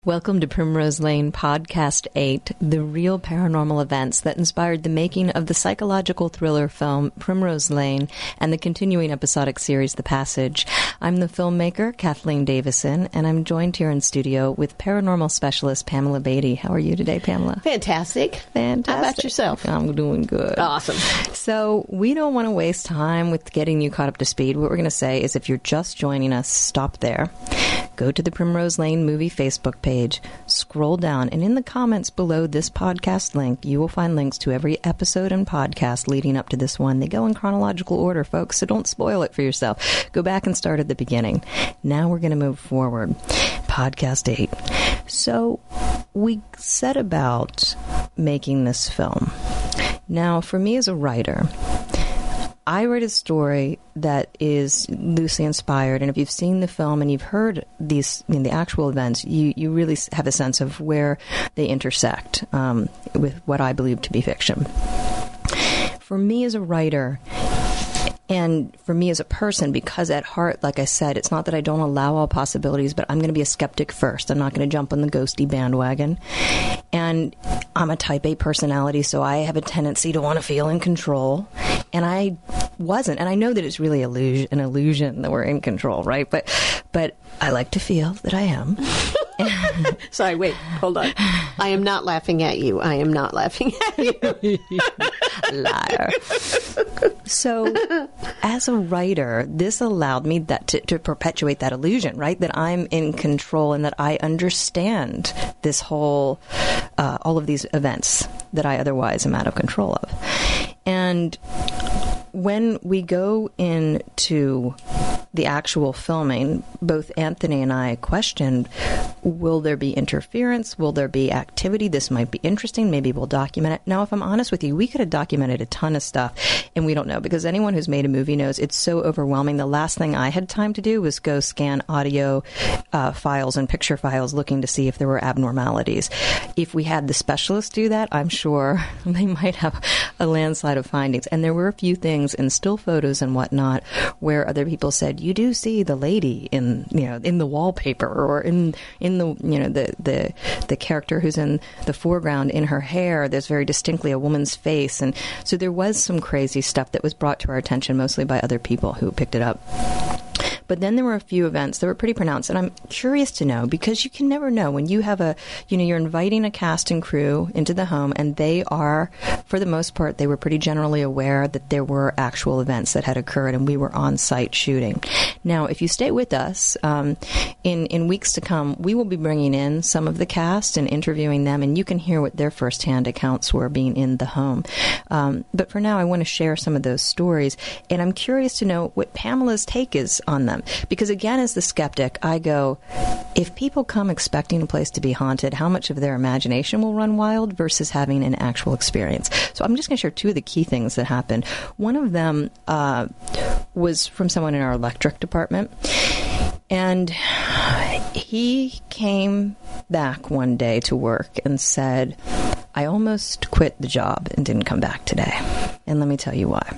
Welcome to Primrose Lane Podcast 8, the real paranormal events that inspired the making of the psychological thriller film Primrose Lane and the continuing episodic series The Passage. I'm the filmmaker, Kathleen Davison, and I'm joined here in studio with paranormal specialist Pamela Beatty. How are you today, Pamela? Fantastic. Fantastic. How about yourself? I'm doing good. Awesome. So we don't want to waste time with getting you caught up to speed. What we're going to say is if you're just joining us, stop there. Go to the Primrose Lane Movie Facebook page, scroll down, and in the comments below this podcast link, you will find links to every episode and podcast leading up to this one. They go in chronological order, folks, so don't spoil it for yourself. Go back and start at the beginning. Now we're going to move forward. Podcast 8. So we set about making this film. Now, for me as a writer, I write a story that is loosely inspired, and if you've seen the film and you've heard these, the actual events, you really have a sense of where they intersect with what I believe to be fiction. For me as a writer, and for me as a person, because at heart, like I said, it's not that I don't allow all possibilities, but I'm going to be a skeptic first. I'm not going to jump on the ghosty bandwagon. And I'm a type A personality, so I have a tendency to want to feel in control. And I wasn't. And I know that it's really an illusion that we're in control, right? But I like to feel that I am. Sorry, wait, hold on. I am not laughing at you. I am not laughing at you. Liar. So, as a writer, this allowed me to perpetuate that illusion, right? That I'm in control and that I understand this whole, all of these events that I otherwise am out of control of. And when we go into the actual filming, both Anthony and I questioned, will there be interference? Will there be activity? This might be interesting. Maybe we'll document it. Now, if I'm honest with you, we could have documented a ton of stuff, and we don't know, because anyone who's made a movie knows it's so overwhelming. The last thing I had time to do was go scan audio files and picture files looking to see if there were abnormalities. If we had the specialists do that, I'm sure they might have a landslide of findings. And there were a few things in still photos and whatnot where other people said, you do see the lady in the wallpaper, or in the character who's in the foreground, in her hair, there's very distinctly a woman's face. And so there was some crazy stuff that was brought to our attention, mostly by other people who picked it up. But then there were a few events that were pretty pronounced, and I'm curious to know, because you can never know when you have you're inviting a cast and crew into the home, and they are, for the most part, they were pretty generally aware that there were actual events that had occurred, and we were on site shooting. Now, if you stay with us, in weeks to come, we will be bringing in some of the cast and interviewing them, and you can hear what their firsthand accounts were being in the home. But for now, I want to share some of those stories, and I'm curious to know what Pamela's take is on them. Because again, as the skeptic, I go, if people come expecting a place to be haunted, how much of their imagination will run wild versus having an actual experience? So I'm just going to share two of the key things that happened. One of them was from someone in our electric department. And he came back one day to work and said, I almost quit the job and didn't come back today. And let me tell you why.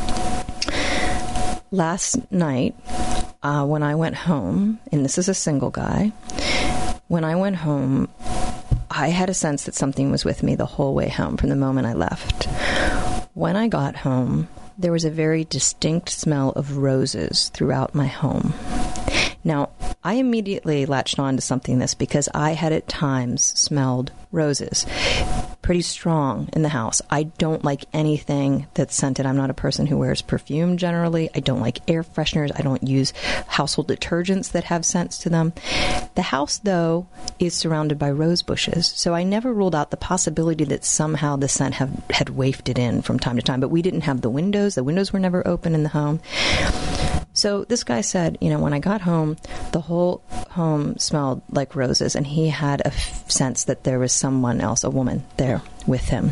Last night, when I went home, and this is a single guy, when I went home, I had a sense that something was with me the whole way home from the moment I left. When I got home, there was a very distinct smell of roses throughout my home. Now, I immediately latched on to something this because I had at times smelled roses pretty strong in the house. I don't like anything that's scented. I'm not a person who wears perfume generally. I don't like air fresheners. I don't use household detergents that have scents to them. The house, though, is surrounded by rose bushes, so I never ruled out the possibility that somehow the scent had wafted in from time to time, but we didn't have the windows. The windows were never open in the home. So this guy said, when I got home, the whole home smelled like roses, and he had a sense that there was someone else, a woman, there with him.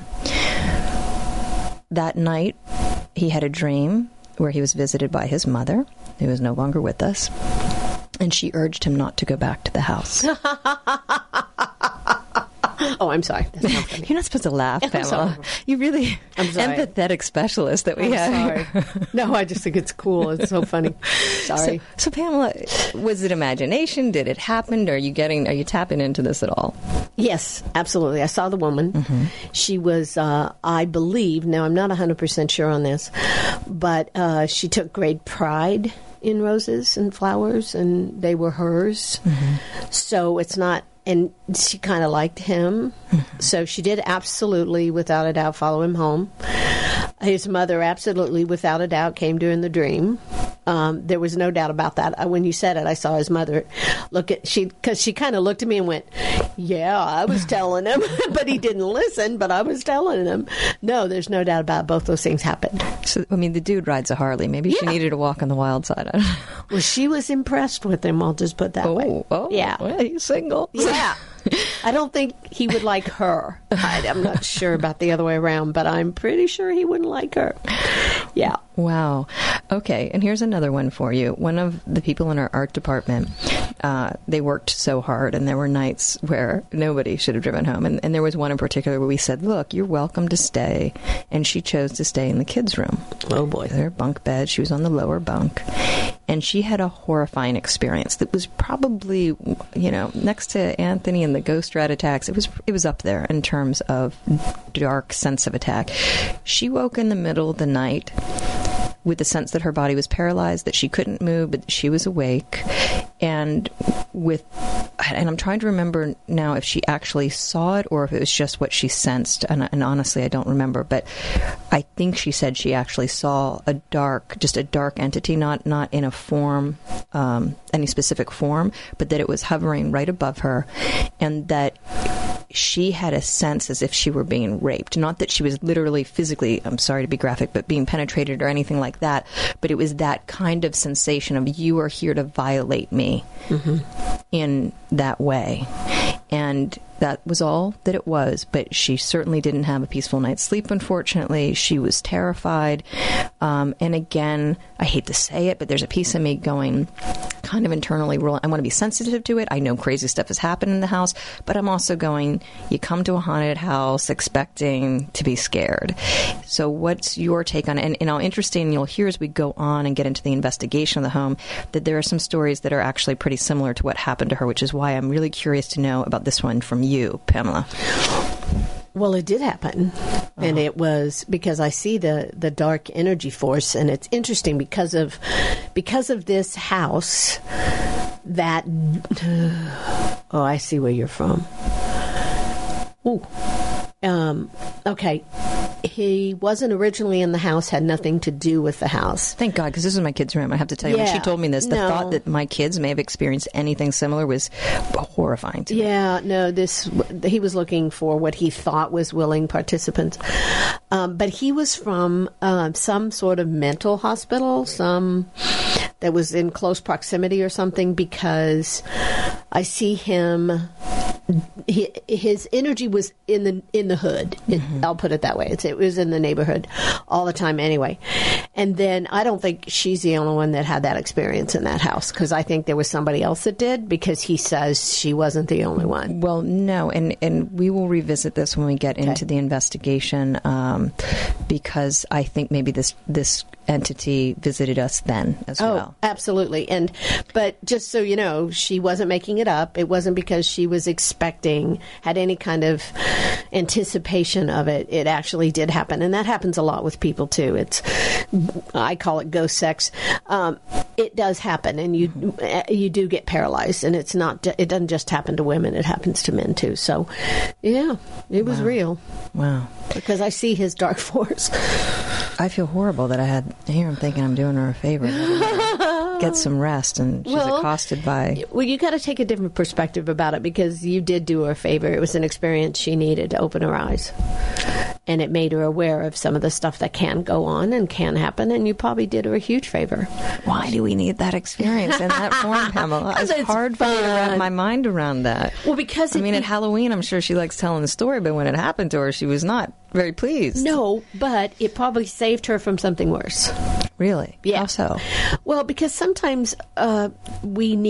That night, he had a dream where he was visited by his mother, who was no longer with us, and she urged him not to go back to the house. Oh, I'm sorry. That's not funny. You're not supposed to laugh, Pamela. You really I'm sorry. empathetic specialist that we have. Sorry. No, I just think it's cool. It's so funny. Sorry. So Pamela, was it imagination? Did it happen? Are you tapping into this at all? Yes, absolutely. I saw the woman. She was, I believe, now I'm not 100% sure on this, but she took great pride in roses and flowers, and they were hers. So it's not, and she kind of liked him. So she did absolutely, without a doubt, follow him home. His mother absolutely, without a doubt, came during the dream. There was no doubt about that. When you said it, I saw his mother because she kind of looked at me and went, "Yeah, I was telling him," but he didn't listen. But I was telling him. No, there's no doubt about it. Both those things happened. So, I mean, the dude rides a Harley. Maybe she needed to walk on the wild side. I don't know. Well, she was impressed with him. I'll just put that way. Oh, yeah. Well, he's single. Yeah. I don't think he would like her. I'm not sure about the other way around, but I'm pretty sure he wouldn't like her. Yeah. Wow. Okay, and here's another one for you. One of the people in our art department, they worked so hard, and there were nights where nobody should have driven home. And there was one in particular where we said, look, you're welcome to stay. And she chose to stay in the kids' room. Oh, boy. Their bunk bed. She was on the lower bunk. And she had a horrifying experience that was probably, next to Anthony and the ghost rat attacks, it was up there in terms of dark sense of attack. She woke in the middle of the night with the sense that her body was paralyzed, that she couldn't move, but she was awake. And I'm trying to remember now if she actually saw it or if it was just what she sensed. And honestly, I don't remember. But I think she said she actually saw a dark entity, not in a form, any specific form, but that it was hovering right above her, and that she had a sense as if she were being raped. Not that she was literally physically, I'm sorry to be graphic, but being penetrated or anything like that. But it was that kind of sensation of, you are here to violate me in that way. And that was all that it was. But she certainly didn't have a peaceful night's sleep, unfortunately. She was terrified. And again, I hate to say it, but there's a piece of me going kind of internally, I want to be sensitive to it. I know crazy stuff has happened in the house, but I'm also going, you come to a haunted house expecting to be scared. So what's your take on it? And interesting, you'll hear as we go on and get into the investigation of the home, that there are some stories that are actually pretty similar to what happened to her, which is why I'm really curious to know about this one from you, Pamela. Well, it did happen, and it was because I see the dark energy force, and it's interesting because of this house that. Oh, I see where you're from. Ooh. Okay. He wasn't originally in the house, had nothing to do with the house. Thank God, because this is my kid's room. I have to tell you, when she told me this, the thought that my kids may have experienced anything similar was horrifying to me. Yeah, no, he was looking for what he thought was willing participants. But he was from some sort of mental hospital, that was in close proximity or something, because I see him... his energy was in the hood. I'll put it that way. It was in the neighborhood all the time anyway. And then I don't think she's the only one that had that experience in that house, because I think there was somebody else that did, because he says she wasn't the only one. Well, no, and we will revisit this when we get into the investigation, because I think maybe this entity visited us then as well. Oh, absolutely. But just so you know, she wasn't making it up. It wasn't because she was had any kind of anticipation of it. It actually did happen. And that happens a lot with people too. I call it ghost sex. It does happen, and you do get paralyzed, and it doesn't just happen to women, it happens to men too. So yeah, it was real. Wow. Because I see his dark force. I feel horrible that I'm thinking I'm doing her a favor. Get some rest, and she's accosted by... Well, you got to take a different perspective about it, because you did do her a favor. It was an experience she needed to open her eyes. And it made her aware of some of the stuff that can go on and can happen, and you probably did her a huge favor. Why do we need that experience in that form, Pamela? It's hard for me to wrap my mind around that. Well, because... at Halloween, I'm sure she likes telling the story, but when it happened to her, she was not very pleased. No, but it probably saved her from something worse. Really? Yeah. How so? Well, because sometimes we need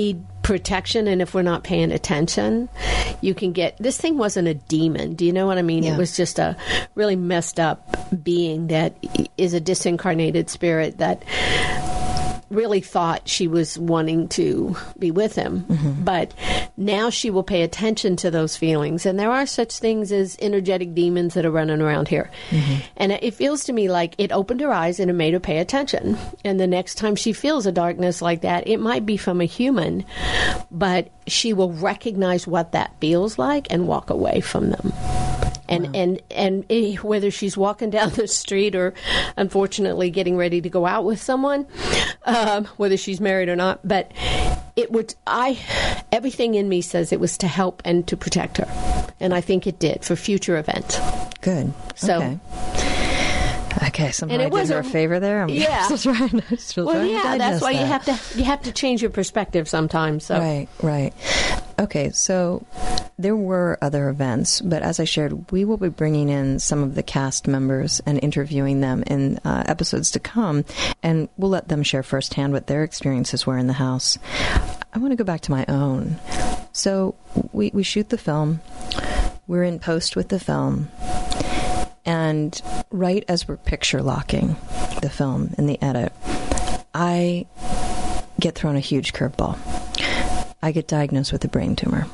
protection, and if we're not paying attention, you can get... This thing wasn't a demon. Do you know what I mean? Yeah. It was just a really messed up being that is a disincarnated spirit that really thought she was wanting to be with him. Mm-hmm. But now she will pay attention to those feelings. And there are such things as energetic demons that are running around here. Mm-hmm. And it feels to me like it opened her eyes and it made her pay attention. And the next time she feels a darkness like that, it might be from a human, but she will recognize what that feels like and walk away from them. And whether she's walking down the street or, unfortunately, getting ready to go out with someone, whether she's married or not, but everything in me says it was to help and to protect her, and I think it did for future events. Good. So. Okay, somehow I did her a favor there. I'm still trying to that's why you have to change your perspective sometimes. So. Right. Okay, so there were other events, but as I shared, we will be bringing in some of the cast members and interviewing them in episodes to come, and we'll let them share firsthand what their experiences were in the house. I want to go back to my own. So we shoot the film. We're in post with the film. And right as we're picture locking the film in the edit, I get thrown a huge curveball. I get diagnosed with a brain tumor.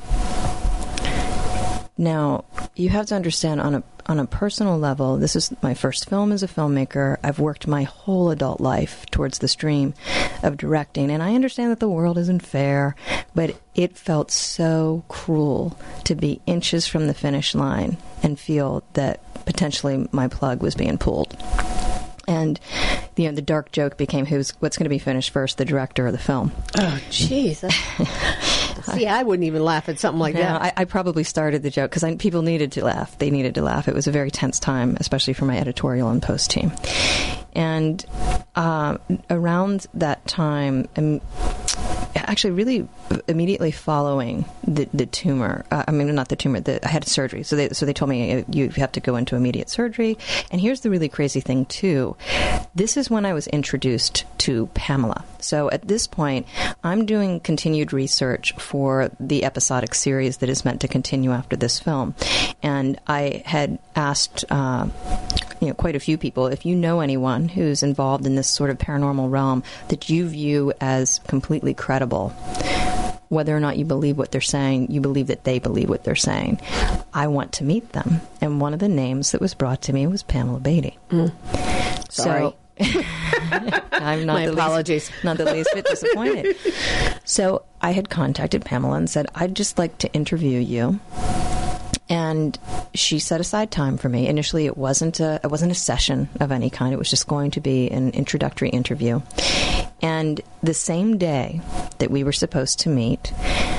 Now, you have to understand on a personal level, this is my first film as a filmmaker. I've worked my whole adult life towards this dream of directing, and I understand that the world isn't fair, but it felt so cruel to be inches from the finish line and feel that potentially my plug was being pulled. And the dark joke became what's going to be finished first, the director or the film. Oh, jeez. See, I wouldn't even laugh at something like that. I probably started the joke because people needed to laugh. They needed to laugh. It was a very tense time, especially for my editorial and post team. And around that time, actually really immediately following the tumor, not the tumor, I had surgery. So they told me you have to go into immediate surgery. And here's the really crazy thing too. This is when I was introduced to Pamela. So at this point, I'm doing continued research for the episodic series that is meant to continue after this film. And I had asked quite a few people, if you know anyone who's involved in this sort of paranormal realm that you view as completely credible, whether or not you believe what they're saying, you believe that they believe what they're saying, I want to meet them. And one of the names that was brought to me was Pamela Beatty. Sorry. So, I'm not My apologies. Not the least bit disappointed. So I had contacted Pamela and said, I'd just like to interview you. And she set aside time for me. Initially, it wasn't a session of any kind. It was just going to be an introductory interview. And the same day that we were supposed to meet,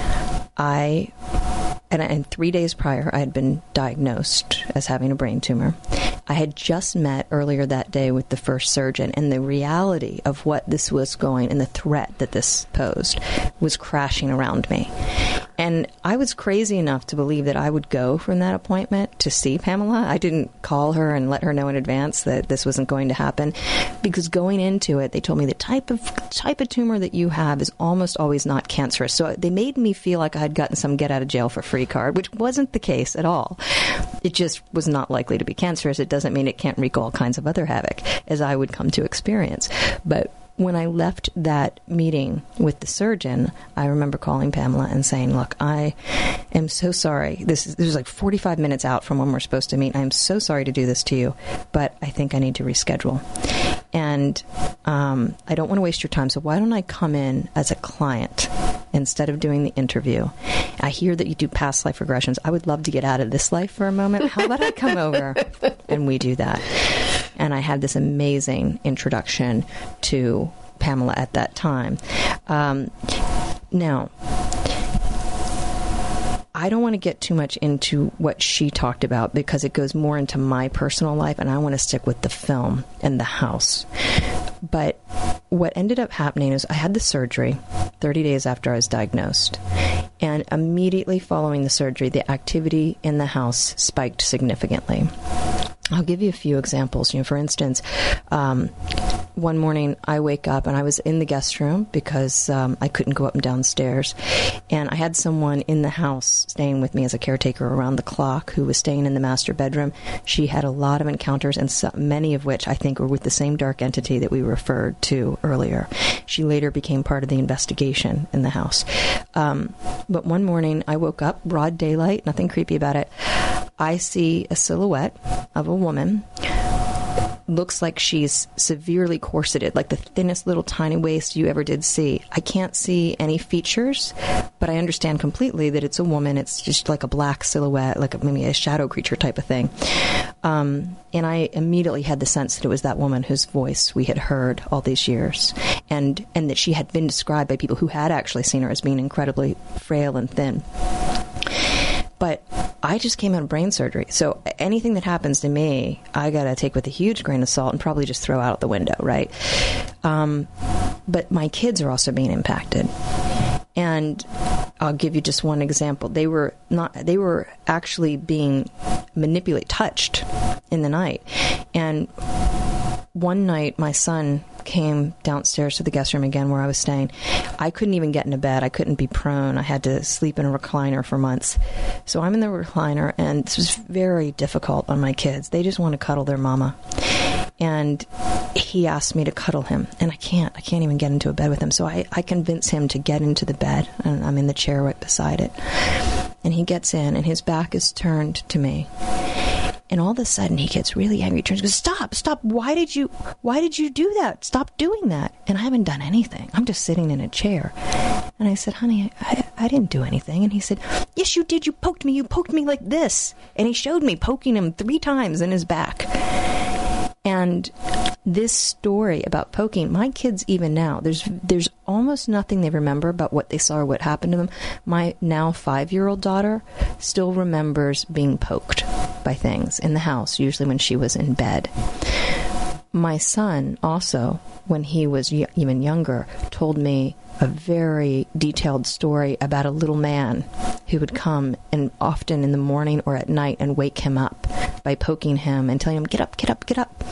and 3 days prior, I had been diagnosed as having a brain tumor. I had just met earlier that day with the first surgeon, and the reality of what this was going and the threat that this posed was crashing around me. And I was crazy enough to believe that I would go from that appointment to see Pamela. I didn't call her and let her know in advance that this wasn't going to happen, because going into it, they told me the type of tumor that you have is almost always not cancerous. So they made me feel like I had gotten some get out of jail for free card, which wasn't the case at all. It just was not likely to be cancerous. It doesn't mean it can't wreak all kinds of other havoc, as I would come to experience. But when I left that meeting with the surgeon, I remember calling Pamela and saying, look, I am so sorry. This was like 45 minutes out from when we're supposed to meet. I'm so sorry to do this to you, but I think I need to reschedule. And I don't want to waste your time, so why don't I come in as a client instead of doing the interview? I hear that you do past life regressions. I would love to get out of this life for a moment. How about I come over and we do that? And I had this amazing introduction to Pamela at that time. Now, I don't want to get too much into what she talked about because it goes more into my personal life, and I want to stick with the film and the house. But what ended up happening is I had the surgery 30 days after I was diagnosed. And immediately following the surgery, the activity in the house spiked significantly. I'll give you a few examples. For instance, one morning I wake up and I was in the guest room because I couldn't go up and downstairs. And I had someone in the house staying with me as a caretaker around the clock who was staying in the master bedroom. She had a lot of encounters, and many of which I think were with the same dark entity that we referred to earlier. She later became part of the investigation in the house. But one morning I woke up, broad daylight, nothing creepy about it. I see a silhouette of a woman. Looks like she's severely corseted, like the thinnest little tiny waist you ever did see. I can't see any features, but I understand completely that it's a woman. It's just like a black silhouette, like maybe a shadow creature type of thing. And I immediately had the sense that it was that woman whose voice we had heard all these years, and that she had been described by people who had actually seen her as being incredibly frail and thin. But I just came out of brain surgery, so anything that happens to me, I got to take with a huge grain of salt and probably just throw out the window, right? But my kids are also being impacted. And I'll give you just one example. They were actually being touched in the night. And one night, my son came downstairs to the guest room again where I was staying. I couldn't even get into bed. I couldn't be prone. I had to sleep in a recliner for months. So I'm in the recliner, and this was very difficult on my kids. They just want to cuddle their mama. And he asked me to cuddle him, and I can't even get into a bed with him. So I convince him to get into the bed, and I'm in the chair right beside it. And he gets in, and his back is turned to me. And all of a sudden, he gets really angry. He turns and goes, stop. Why did you do that? Stop doing that. And I haven't done anything. I'm just sitting in a chair. And I said, honey, I didn't do anything. And he said, yes, you did. You poked me like this. And he showed me poking him 3 times in his back. And this story about poking, my kids even now, there's almost nothing they remember about what they saw or what happened to them. My now 5-year-old daughter still remembers being poked by things in the house, usually when she was in bed. My son also, when he was even younger, told me a very detailed story about a little man who would come, and often in the morning or at night, and wake him up by poking him and telling him, get up, get up, get up.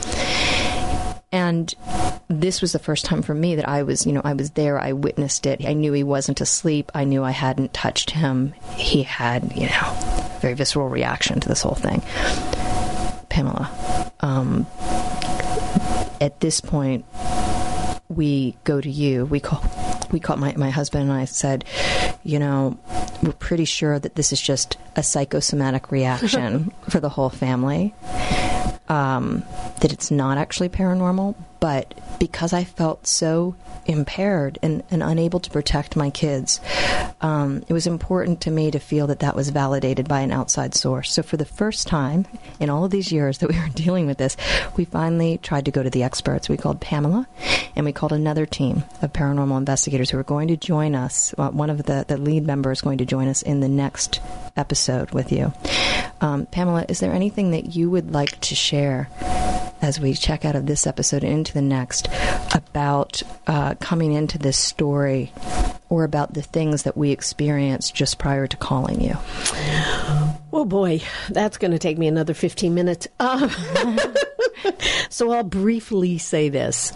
And this was the first time for me that I was there. I witnessed it. I knew he wasn't asleep. I knew I hadn't touched him. He had, very visceral reaction to this whole thing. Pamela, at this point, we go to you. We call my husband and I said, we're pretty sure that this is just a psychosomatic reaction for the whole family. That it's not actually paranormal, but because I felt so impaired and unable to protect my kids, it was important to me to feel that was validated by an outside source. So for the first time in all of these years that we were dealing with this, we finally tried to go to the experts. We called Pamela, and we called another team of paranormal investigators who were going to join us. One of the lead members is going to join us in the next episode with you. Pamela, is there anything that you would like to share as we check out of this episode and into the next about coming into this story, or about the things that we experienced just prior to calling you? Oh boy, that's going to take me another 15 minutes. So I'll briefly say this.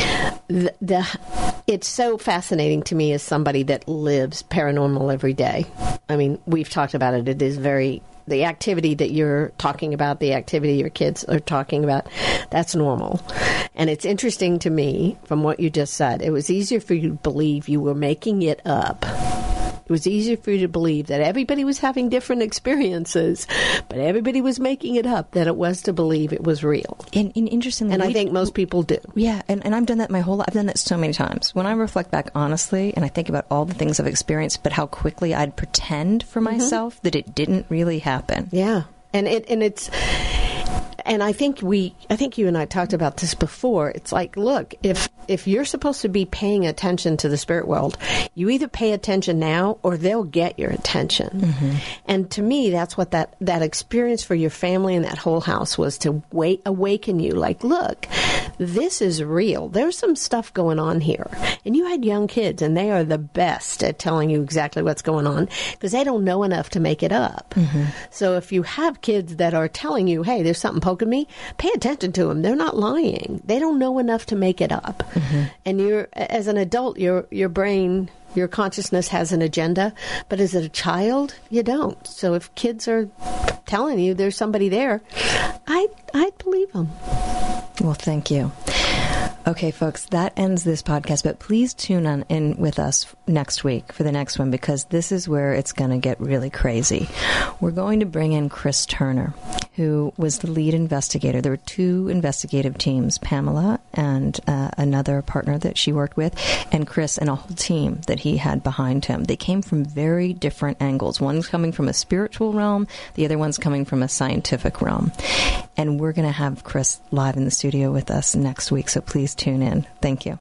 It's so fascinating to me as somebody that lives paranormal every day. I mean, we've talked about it. It is the activity that you're talking about, the activity your kids are talking about, that's normal. And it's interesting to me, from what you just said, it was easier for you to believe you were making it up. It was easier for you to believe that everybody was having different experiences, but everybody was making it up, than it was to believe it was real. And interestingly, and I think most people do. Yeah, and I've done that I've done that so many times. When I reflect back honestly, and I think about all the things I've experienced, but how quickly I'd pretend for myself that it didn't really happen. Yeah, and I think you and I talked about this before. It's like, look, if you're supposed to be paying attention to the spirit world, you either pay attention now or they'll get your attention. Mm-hmm. And to me, that's what that experience for your family and that whole house was, to awaken you. Like, look, this is real. There's some stuff going on here. And you had young kids, and they are the best at telling you exactly what's going on because they don't know enough to make it up. Mm-hmm. So if you have kids that are telling you, hey, there's something poking me, pay attention to them. They're not lying. They don't know enough to make it up. Mm-hmm. And as an adult, your brain, your consciousness has an agenda, but as a child, you don't. So if kids are telling you there's somebody there, I'd believe them. Well, thank you. Okay, folks, that ends this podcast, but please tune in with us next week for the next one because this is where it's going to get really crazy. We're going to bring in Chris Turner, who was the lead investigator. There were two investigative teams, Pamela and another partner that she worked with, and Chris and a whole team that he had behind him. They came from very different angles. One's coming from a spiritual realm, the other one's coming from a scientific realm. And we're going to have Chris live in the studio with us next week, so please tune in. Thank you.